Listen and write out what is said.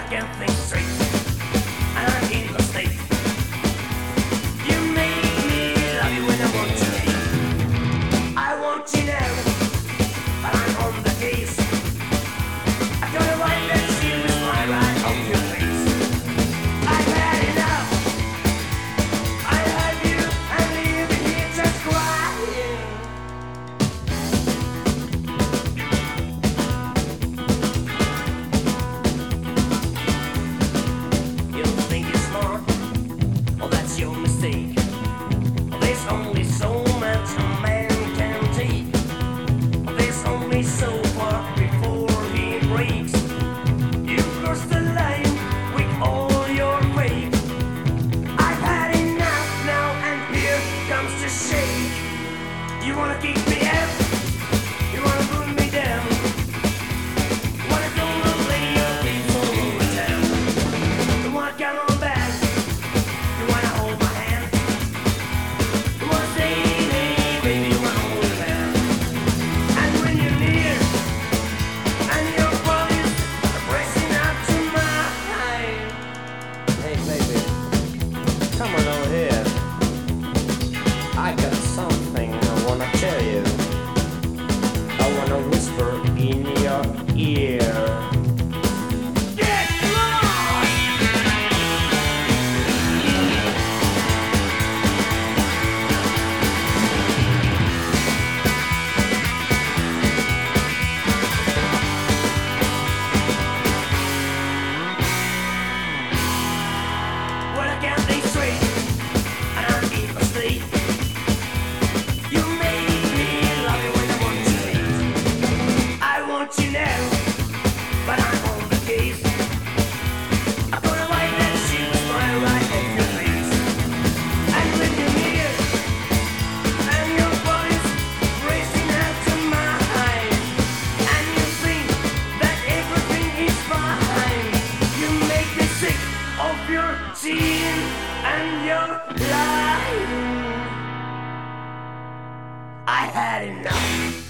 can't think straight, and I'm in the state. You make me love you when I want to hate. I want you now, but I'm on the case. I gotta wipe that shit with my right off your face. I've had enough. I love you and leave it here just crying. You think you're smart? Well, that's your mistake. There's only so much a man can take. There's only so far before he breaks. You cross the line with all your fake. I've had enough now, and here comes the shake. You wanna keep me up? You wanna put me down? You wanna go and lay your feet all over town? You wanna come on back? You wanna hold my hand? You wanna say, hey, baby, you wanna hold my hand? And when you're near, and your body's pressing up to mine. Hey baby, come on over here. I got something I wanna tell you. I wanna whisper in your ear. Get lost! Well, I can't think straight, and I'm in a state. You make me love you when I want to hate. I want you now, but I'm on the case. I'm gonna wipe that shit with my right off your face. And when you're near, and your body's racing out to mine, and you think that everything is fine, you make me sick of your cheating and your lying. I had enough.